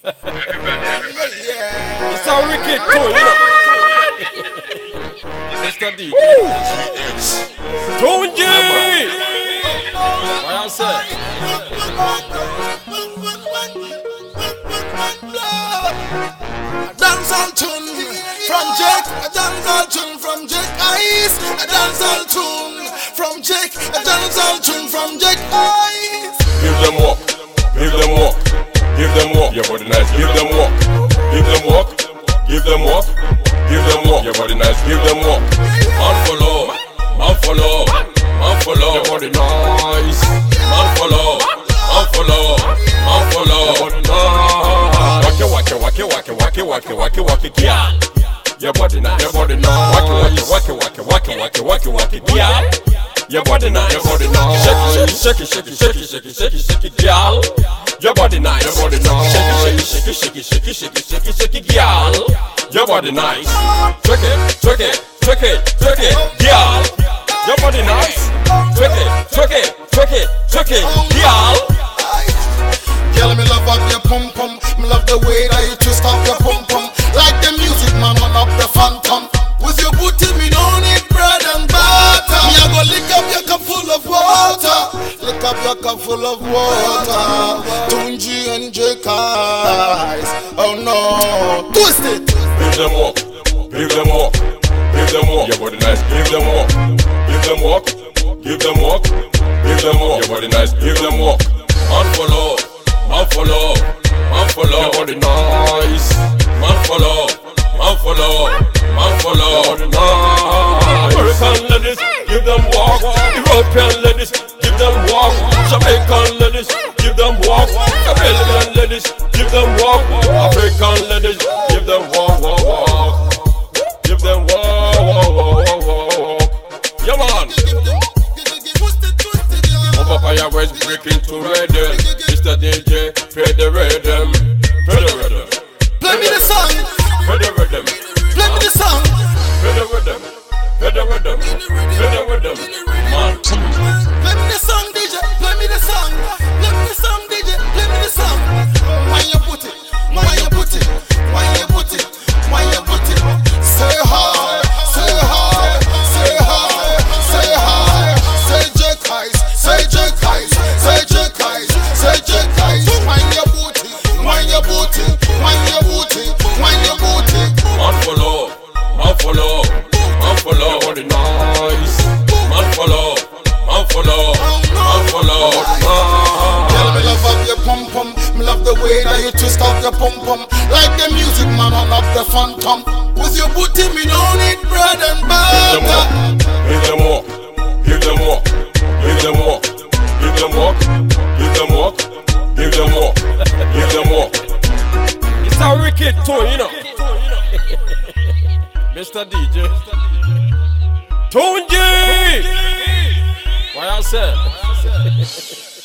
It's a wicked too, you know. Mr. DJ. Tunji! What I say? Dancehall tune from Jake, a dancehall tune from Jake Ice, a dancehall tune from Jake, a dancehall tune from Jake Ice. Give them walk, give them walk, give them walk. Your body nice, give them walk, give them walk, give them walk, give them walk. Your body nice, give them walk. Man follow, man follow, man follow. Your body nice. Man follow, man follow, man follow. Your body nice. Wake, girl. Your body nice, your body nice. Wake, girl. Your body nice, your body nice. Shake it, girl. Your body nice, your body nice. Shake it, girl. Your body nice. Twerk it, girl. Your body nice. Twerk it, girl. Girl, me love up your pum pum. Me love the way that you twist up your pum pum. Like the music man on up the phantom. With your booty, me don't need bread and butter. Me I go lick up your cup full of water. Lick up your cup full of water. Tunji and Jake Ice. Oh no, twist it. Give them walk, give them walk, give them walk. Your body nice, give them walk, give them walk, give them walk, give them walk. Your body nice, give them walk. Man follow, man follow, man follow. Your body nice. Man follow, man follow, man follow. Your body nice. American ladies, give them walk. European ladies, give them walk. Jamaican ladies, give them walk. Caribbean ladies, give them walk. African ladies, give them walk, walk, walk. Give them walk, walk, walk, walk. Yeah, man. Over fire was breaking to rhythm. Mr. DJ, play the rhythm. Play the rhythm. Play me the song. Play the rhythm. Play me the song. Play the rhythm. Play the rhythm. Play the rhythm. Man. Play me the song, DJ. Play me the song. Play me the song, DJ. Play me the song. Why you put it? Why you put it? Why you put it? Why you put it? Say hi, say hi, say hi, say hi, say Jake Ice, say Jake Ice, say Jake Ice, say Jake Ice. Why you put it? Why you put it? Why you put it? Why you put it? Man follow, man follow, man follow. Your body nice. Man follow, man follow, man follow. Girl, me love up your pum pum. Me love the way that you twist up your pum pum. Like the music man on up the phantom. With your booty, me don't need bread and butter. Give them walk, give them walk, give them walk, give them walk, give them walk, give them walk, give them walk. It's a wicked tune, you know. Mr. DJ. Tunji! What I say?